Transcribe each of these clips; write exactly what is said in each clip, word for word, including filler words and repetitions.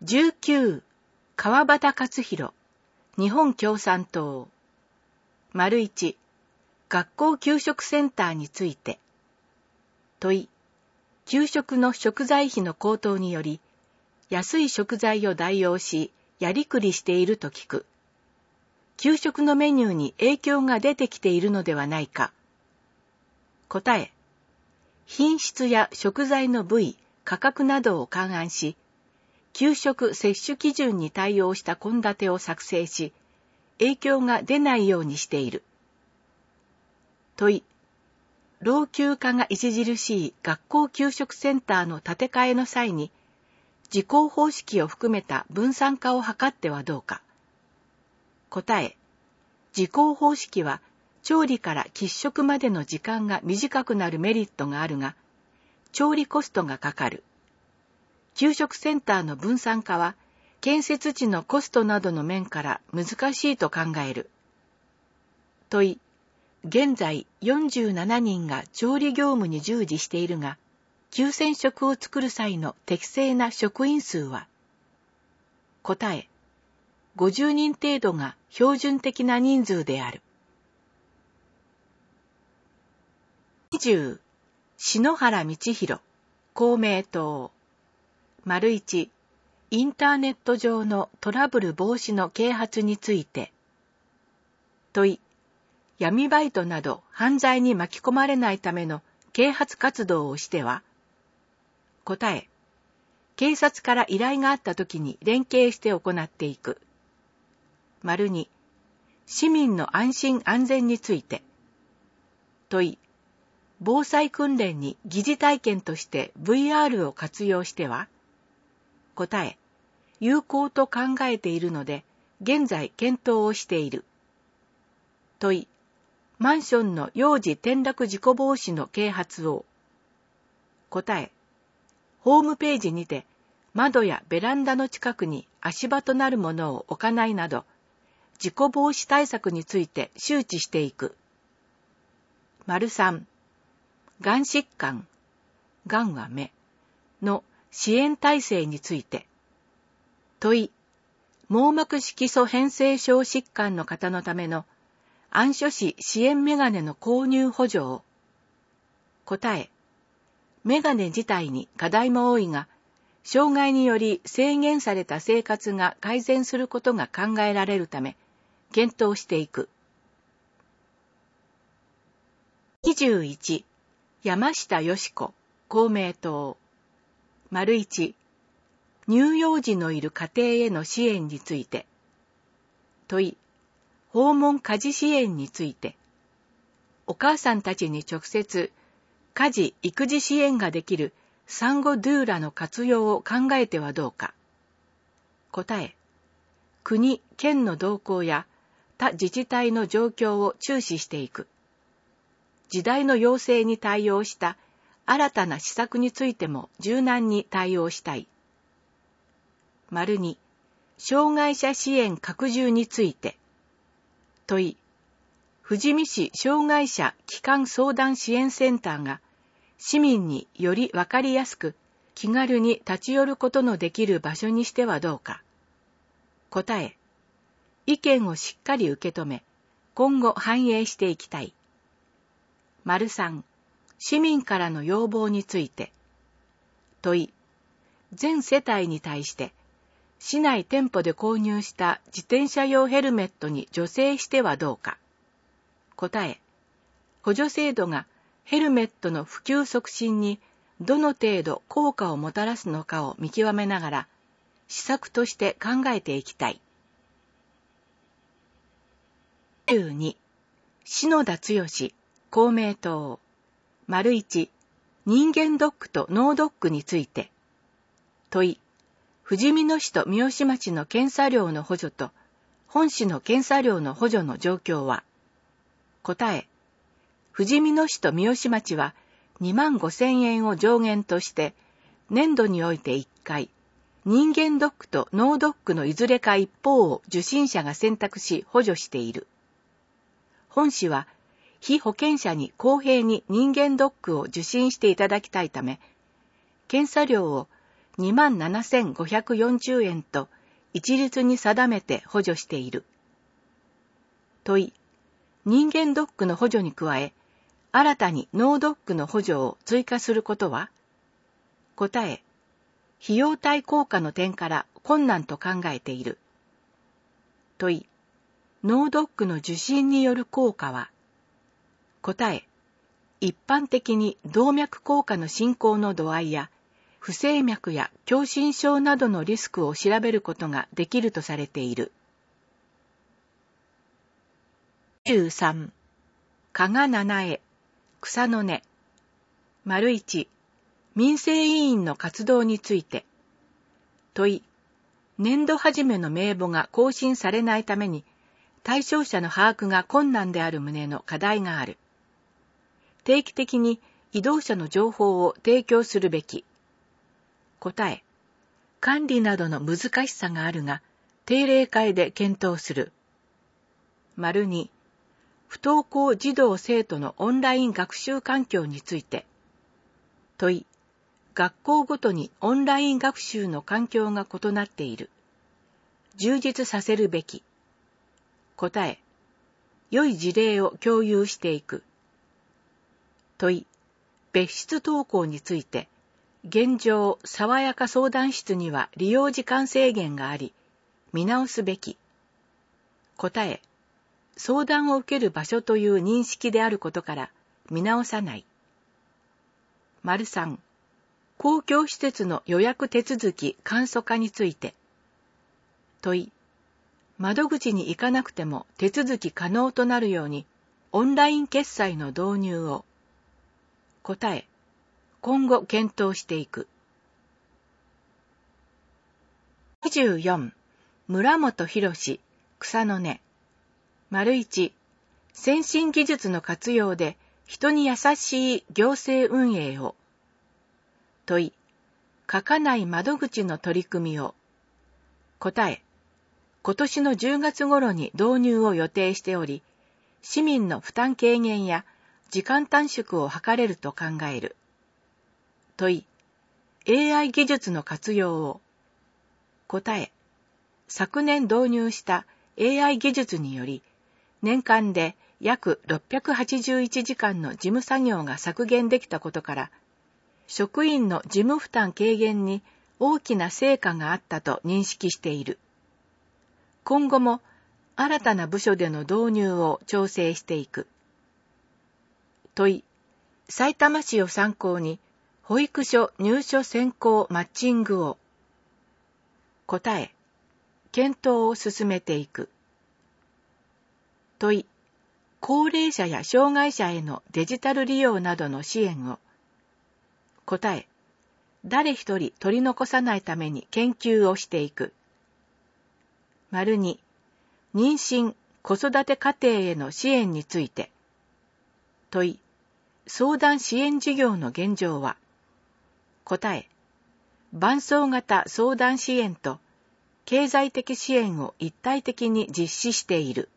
じゅうきゅう、川端勝弘、日本共産党。丸いち、学校給食センターについて。問い、給食の食材費の高騰により、安い食材を代用し、やりくりしていると聞く。給食のメニューに影響が出てきているのではないか。答え、品質や食材の部位、価格などを勘案し、給食摂取基準に対応した献立を作成し、影響が出ないようにしている。問い、老朽化が著しい学校給食センターの建て替えの際に、時効方式を含めた分散化を図ってはどうか。答え、時効方式は調理から喫食までの時間が短くなるメリットがあるが、調理コストがかかる。給食センターの分散化は、建設地のコストなどの面から難しいと考える。問い、現在よんじゅうななにんが調理業務に従事しているが、きゅうせん食を作る際の適正な職員数は？答え、ごじゅうにん程度が標準的な人数である。にじゅう、篠原道弘、公明党。丸いち、インターネット上のトラブル防止の啓発について。問い、闇バイトなど犯罪に巻き込まれないための啓発活動をしては？答え、警察から依頼があったときに連携して行っていく。丸に、市民の安心安全について。問い、防災訓練に疑似体験として ブイアール を活用しては？答え、有効と考えているので、現在検討をしている。問い、マンションの幼児転落事故防止の啓発を。答え、ホームページにて、窓やベランダの近くに足場となるものを置かないなど、事故防止対策について周知していく。丸さん、がん疾患、がんは目の支援体制について。問い、網膜色素変性症疾患の方のための暗所視支援メガネの購入補助を。答え、メガネ自体に課題も多いが、障害により制限された生活が改善することが考えられるため、検討していく。にじゅういち、山下よし子、公明党。丸いち、乳幼児のいる家庭への支援について。問い、訪問家事支援について。お母さんたちに直接、家事・育児支援ができる産後ドゥーラの活用を考えてはどうか。答え、国・県の動向や他自治体の状況を注視していく。時代の要請に対応した新たな施策についても柔軟に対応したい。丸に、障害者支援拡充について。問い、富士見市障害者基幹相談支援センターが市民によりわかりやすく気軽に立ち寄ることのできる場所にしてはどうか。答え、意見をしっかり受け止め、今後反映していきたい。丸さん、市民からの要望について。問い、全世帯に対して、市内店舗で購入した自転車用ヘルメットに助成してはどうか。答え、補助制度がヘルメットの普及促進にどの程度効果をもたらすのかを見極めながら、施策として考えていきたい。にじゅうに、篠田剛、公明党。丸いち、人間ドックと脳ドックについて。問い、ふじみ野市と三芳町の検査料の補助と本市の検査料の補助の状況は？答え、ふじみ野市と三芳町はにまんごせんえんを上限として年度においていっかい、人間ドックと脳ドックのいずれか一方を受診者が選択し補助している。本市は被保険者に公平に人間ドックを受診していただきたいため、検査料をにまんななせんごひゃくよんじゅうえんと一律に定めて補助している。問い、人間ドックの補助に加え、新たに脳ドックの補助を追加することは？答え、費用対効果の点から困難と考えている。問い、脳ドックの受診による効果は？答え、一般的に動脈硬化の進行の度合いや、不整脈や狭心症などのリスクを調べることができるとされている。にじゅうさん、加賀七重、草の根。丸一、民生委員の活動について。問い、年度始めの名簿が更新されないために、対象者の把握が困難である旨の課題がある。定期的に移動者の情報を提供するべき。答え、管理などの難しさがあるが、定例会で検討する。丸に、不登校児童生徒のオンライン学習環境について。問い、学校ごとにオンライン学習の環境が異なっている。充実させるべき。答え、良い事例を共有していく。問い、別室登校について。現状、爽やか相談室には利用時間制限があり、見直すべき。答え、相談を受ける場所という認識であることから、見直さない。丸三、公共施設の予約手続き簡素化について。問い、窓口に行かなくても手続き可能となるように、オンライン決済の導入を。答え、今後検討していく。にじゅうよん、村本博史、草の根。丸一、先進技術の活用で人に優しい行政運営を。問い、書かない窓口の取り組みを。答え、今年のじゅうがつ頃に導入を予定しており、市民の負担軽減や時間短縮を図れると考える。問い、エーアイ 技術の活用を。答え、昨年導入した エーアイ 技術により、年間で約ろっぴゃくはちじゅういちじかんの事務作業が削減できたことから、職員の事務負担軽減に大きな成果があったと認識している。今後も新たな部署での導入を調整していく。問い、さいたま市を参考に、保育所入所選考マッチングを。答え、検討を進めていく。問い、高齢者や障害者へのデジタル利用などの支援を。答え、誰一人取り残さないために研究をしていく。丸に、妊娠、子育て家庭への支援について。問い、相談支援事業の現状は。答え、伴走型相談支援と経済的支援を一体的に実施している。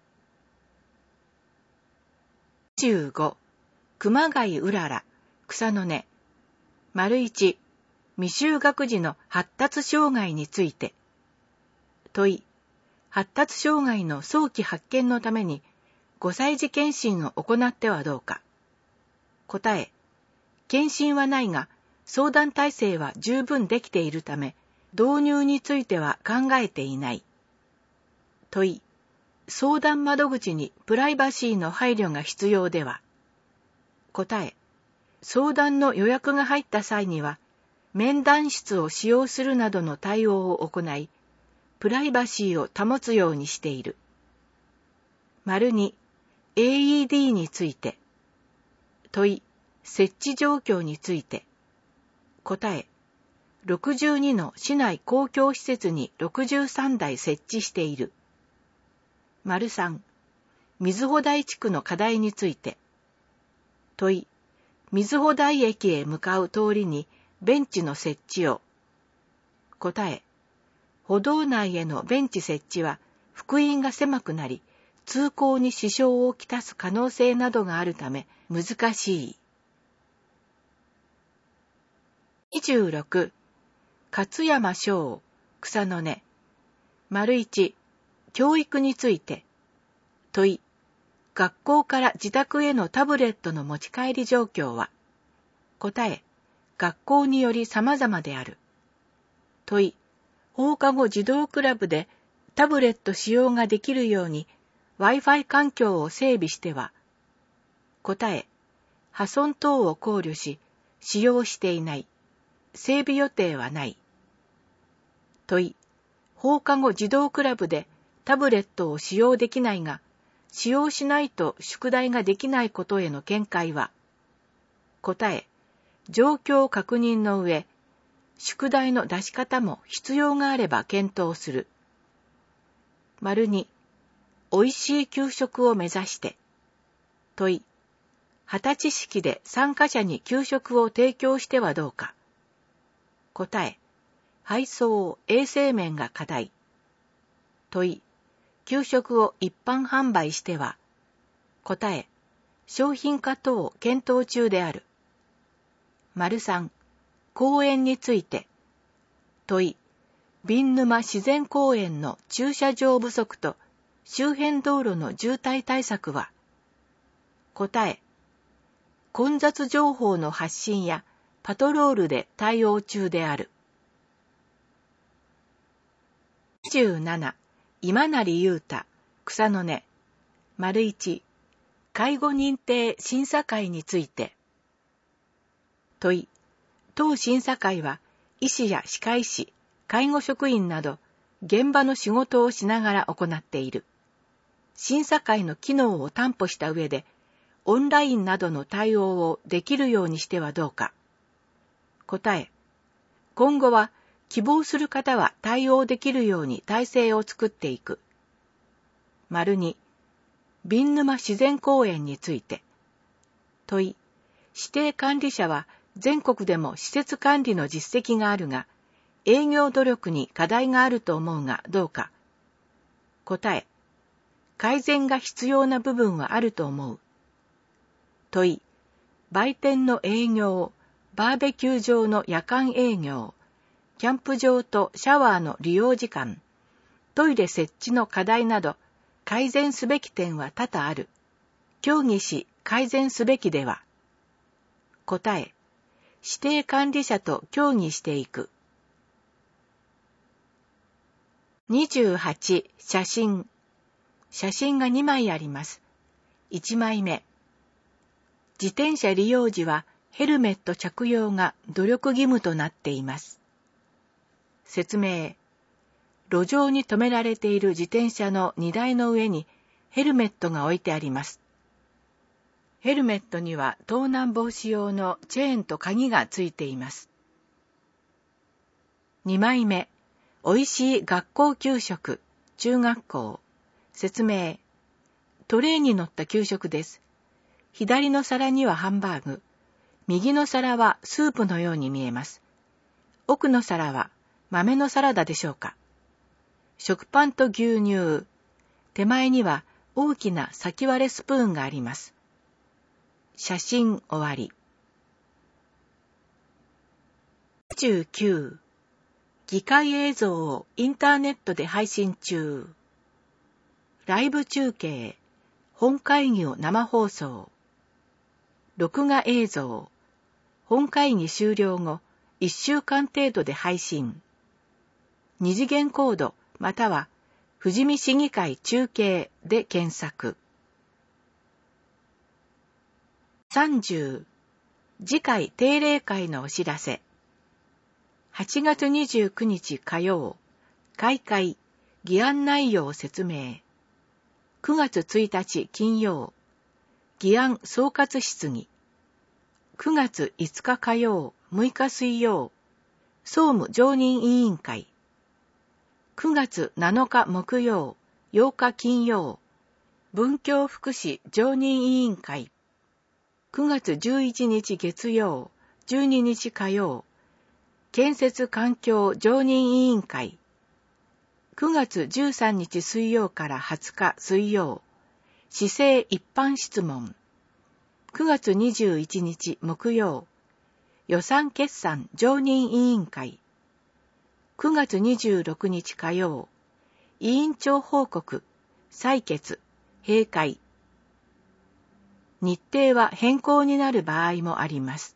にじゅうご、熊谷うらら、草の根。丸一、未就学児の発達障害について。問い、発達障害の早期発見のためにごさい児検診を行ってはどうか。答え、検診はないが、相談体制は十分できているため、導入については考えていない。問い、相談窓口にプライバシーの配慮が必要では。答え、相談の予約が入った際には、面談室を使用するなどの対応を行い、プライバシーを保つようにしている。丸に、エーイーディー について。問い、設置状況について。答え、ろくじゅうにの市内公共施設にろくじゅうさんだい設置している。丸三、水穂台地区の課題について。問い、水穂台駅へ向かう通りにベンチの設置を。答え、歩道内へのベンチ設置は幅員が狭くなり、通行に支障をきたす可能性などがあるため難しい。にじゅうろく、 勝山翔、草の根。丸一、教育について。問い、学校から自宅へのタブレットの持ち帰り状況は。答え、学校により様々である。問い、放課後児童クラブでタブレット使用ができるように Wi-Fi 環境を整備しては。答え、破損等を考慮し、使用していない。整備予定はない。問い、放課後児童クラブでタブレットを使用できないが、使用しないと宿題ができないことへの見解は。答え、状況確認の上、宿題の出し方も必要があれば検討する。丸に、おいしい給食を目指して。問い、旗知識で参加者に給食を提供してはどうか。答え、配送、衛生面が課題。問い、給食を一般販売しては。答え、商品化等検討中である。丸三、公園について。問い、瓶沼自然公園の駐車場不足と周辺道路の渋滞対策は。答え、混雑情報の発信やパトロールで対応中である。にじゅうなな、今成雄太、草の根。丸一、介護認定審査会について。問い、当審査会は医師や歯科医師、介護職員など現場の仕事をしながら行っている。審査会の機能を担保した上で、オンラインなどの対応をできるようにしてはどうか。答え、今後は希望する方は対応できるように体制を作っていく。丸に、瓶沼自然公園について。問い、指定管理者は全国でも施設管理の実績があるが、営業努力に課題があると思うがどうか。答え、改善が必要な部分はあると思う。問い、売店の営業、バーベキュー場の夜間営業、キャンプ場とシャワーの利用時間、トイレ設置の課題など、改善すべき点は多々ある。協議し改善すべきでは。答え、指定管理者と協議していく。にじゅうはち、写真。写真がにまいあります。いちまいめ。自転車利用時はヘルメット着用が努力義務となっています。説明。路上に止められている自転車の荷台の上にヘルメットが置いてあります。ヘルメットには盗難防止用のチェーンと鍵がついています。にまいめ。おいしい学校給食、中学校。説明。トレーに乗った給食です。左の皿にはハンバーグ。右の皿はスープのように見えます。奥の皿は豆のサラダでしょうか。食パンと牛乳。手前には大きな先割れスプーンがあります。写真終わり。にじゅうきゅう、議会映像をインターネットで配信中。ライブ中継、本会議を生放送。録画映像、本会議終了後、いっしゅうかん程度で配信。二次元コードまたは富士見市議会中継で検索。さんじゅう、次回定例会のお知らせ。はちがつにじゅうくにち火曜、開会、議案内容説明。くがつついたち金曜、議案総括質疑。くがついつか火曜、むいか水曜、総務常任委員会。くがつなのか木曜、ようか金曜、文教福祉常任委員会。くがつじゅういちにち月曜、じゅうににち火曜、建設環境常任委員会。くがつじゅうさんにち水曜からはつか水曜、市政一般質問。くがつにじゅういちにち木曜、予算決算常任委員会。 くがつにじゅうろくにち火曜、委員長報告、採決、閉会。日程は変更になる場合もあります。